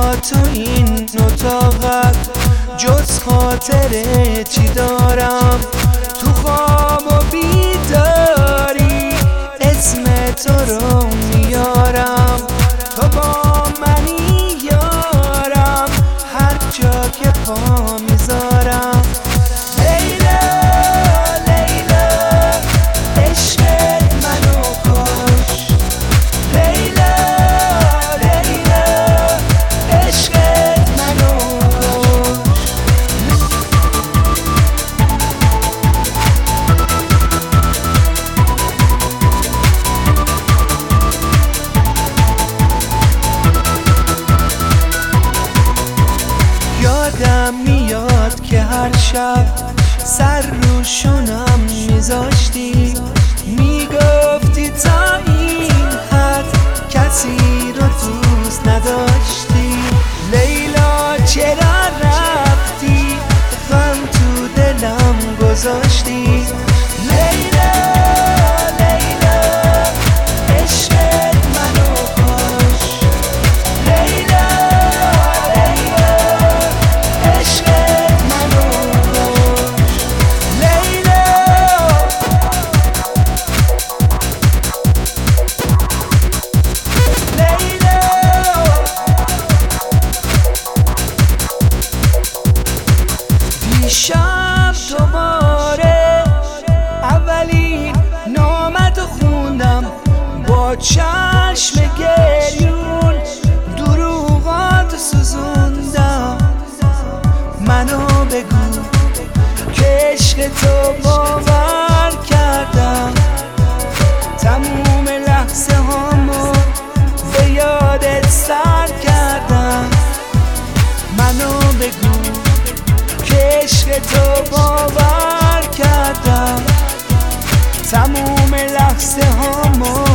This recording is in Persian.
با تو این اتاقت جز خاطره چی دارم؟ تو خواب و بیداری اسم تو رو میارم، تو با منی یارم هر جا که پا میذارم. لیلا لیلا عشقت منو کش، لیلا لیلا عشقت منو کش. یادم میاد که هر شب سر رو شونم میذاشتی، میگفتی تا این حد کسی رو دوست نداشتی. لیلا چرا رفتی غم تو دلم گذاشتی؟ لیلا لیلا عشقت منو کش، لیلا لیلا عشقت منو کش. لیلا لیلا دیشب دوباره اولین نامتو خوندم، با چشم گریون دروغاتو سوزوندم. منو بگو که عشق تو باور کردم، تموم لحظه هامو به یادت سر کردم. منو بگو که عشق تو باور کردم، تموم لحظه هامو